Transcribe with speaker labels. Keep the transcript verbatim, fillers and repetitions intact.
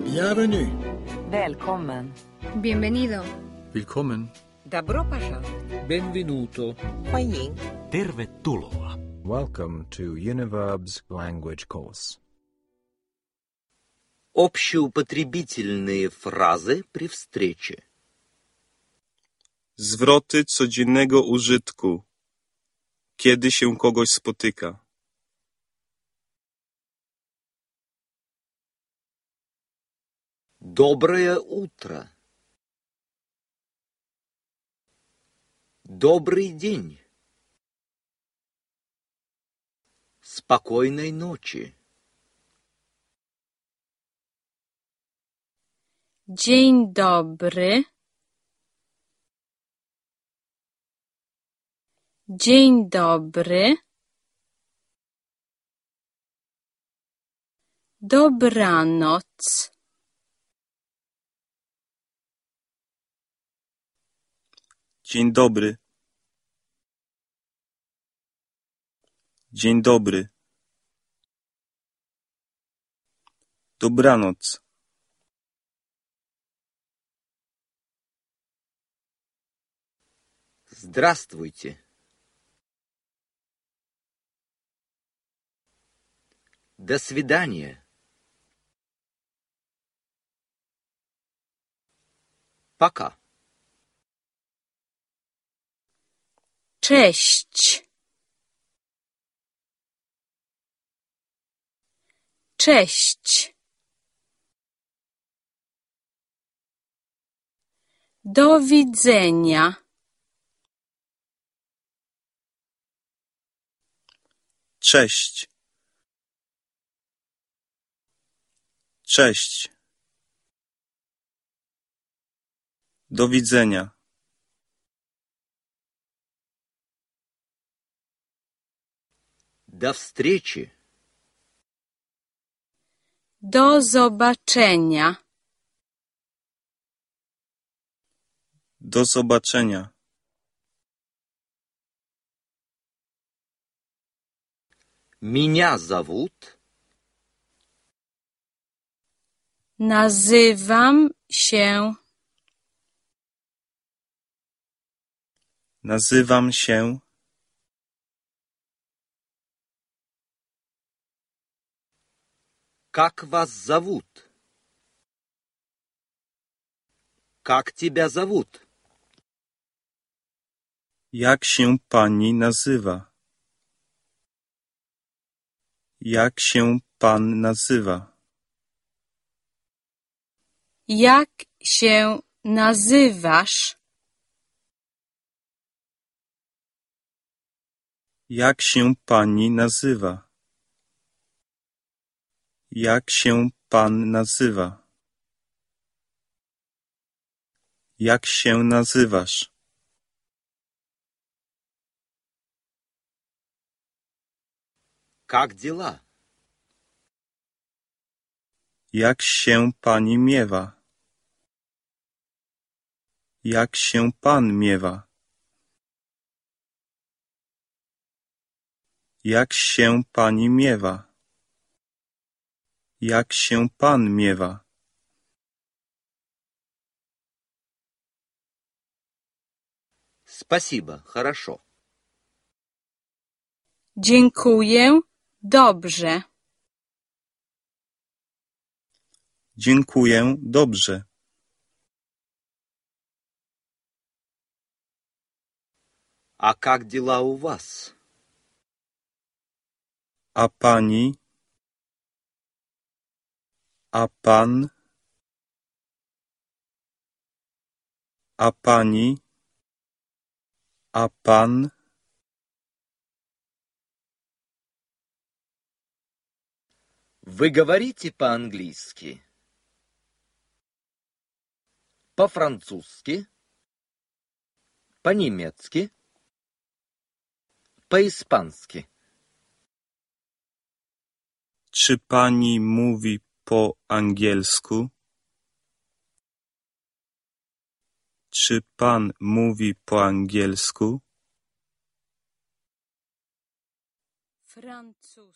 Speaker 1: Bienvenue.
Speaker 2: Välkommen.
Speaker 3: Bienvenido.
Speaker 4: Willkommen.
Speaker 2: Добро пожаловать.
Speaker 5: Benvenuto.
Speaker 2: 欢迎.
Speaker 6: Tervetuloa.
Speaker 7: Welcome to Univerb's language course.
Speaker 8: Общеупотребительные фразы при встрече.
Speaker 9: Zwroty codziennego użytku, kiedy się kogoś spotyka.
Speaker 8: Доброе утро. Добрый день. Спокойной ночи.
Speaker 3: Dzień dobry. Dzień dobry. Dobranoc.
Speaker 9: Dzień dobry. Dzień dobry. Dobranoc.
Speaker 8: Здравствуйте. До свидания. Пока.
Speaker 3: Cześć. Cześć. Do widzenia.
Speaker 9: Cześć. Cześć. Do widzenia.
Speaker 8: До встречи.
Speaker 3: Do zobaczenia.
Speaker 9: Do zobaczenia.
Speaker 8: Меня зовут.
Speaker 3: Nazywam się.
Speaker 9: Nazywam się.
Speaker 8: Как вас зовут? Как тебя зовут?
Speaker 9: Jak się pani nazywa? Jak się pan nazywa?
Speaker 3: Jak się nazywasz?
Speaker 9: Jak się pani nazywa? Jak się pan nazywa? Jak się nazywasz?
Speaker 8: Как дела?
Speaker 9: Jak się pani miewa? Jak się pan miewa? Jak się pani miewa? Jak się pan miewa?
Speaker 8: Спасибо, хорошо.
Speaker 3: Dziękuję. Dobrze.
Speaker 9: Dziękuję, dobrze.
Speaker 8: А как дела у вас?
Speaker 9: A pani? A pan? A pani? A pan?
Speaker 8: Вы говорите по-английски? По-французски? По-немецки? По-испански?
Speaker 9: Czy pani mówi po angielsku? Czy pan mówi po angielsku?
Speaker 3: Francusku.